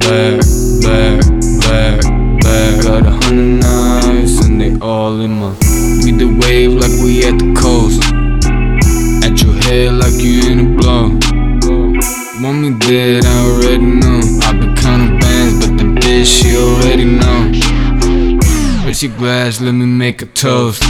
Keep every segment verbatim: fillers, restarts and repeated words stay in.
back, back, back, back. Got a hundred knives and they all in my. We the wave like we at the coast. At your head like you in a blow. Want me dead, I already know. I been counting bands, but the bitch she already know. Raise your glass, let me make a toast.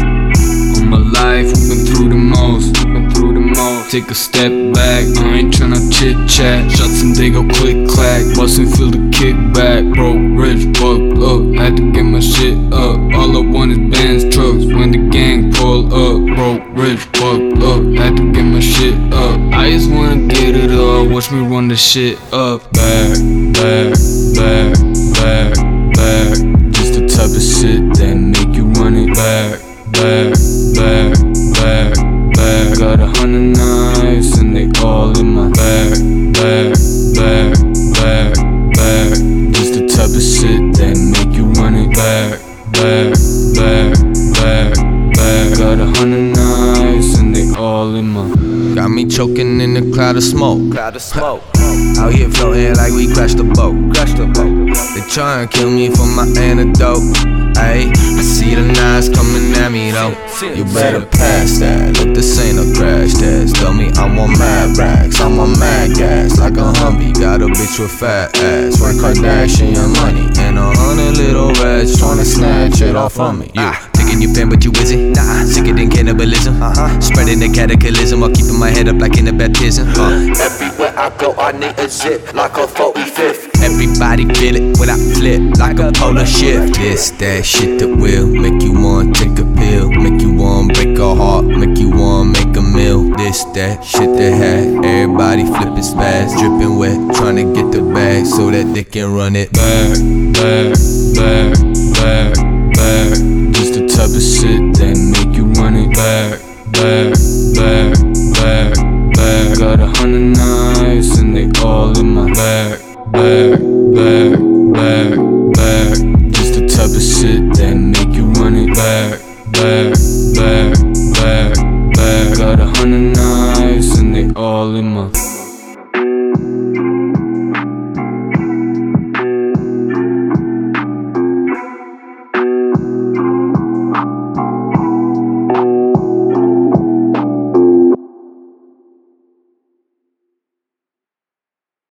On my life, we've been through the most. Been through the most. Take a step back, I ain't tryna chit chat. Shots and they go click clack. Bustin' feel the kickback. Broke, rich, fucked up. Had to get my shit up. All I want is bands, trucks. When the gang pull up. Broke, rich, fucked up. Had to get my shit up. I just wanna get it up. Watch me run the shit up. Back, back, back, back, back. Just the type of shit that make you run it back. Back, back, back, back. Got a hundred knives and they all in my back. Back, back, back, back. Just the type of shit that make you run it back. Back, back, back, back. Got a hundred knives and they all in my. Got me choking in a cloud of smoke. Cloud of smoke. Out here floating like we crashed the boat. Crashed the boat. They try and kill me for my antidote. Ayy, I see the knives coming at me though. You better pass that. Look, this ain't a crash test. Tell me I want mad racks, I want mad gas. Like a Humvee, got a bitch with fat ass. One Kardashian money and a hundred little rats tryna snatch it off from me. You taking your pen, but you isn't. Nah, sicker than cannibalism. Uh-huh. Spreading the cataclysm while keeping my head up like in a baptism. Uh. Everywhere I go, I need a zip like a forty-fifth. Everybody feel it when I flip like a polar shift. This that shit that will make you want take a pill, make you want break a heart, make you want make a meal. This that shit that had everybody flipping spaz, dripping wet, trying to get the bag so that they can run it back, back, back, back, back. Just the type of shit that make you run it back, back, back, back, back. Got a hundred nine.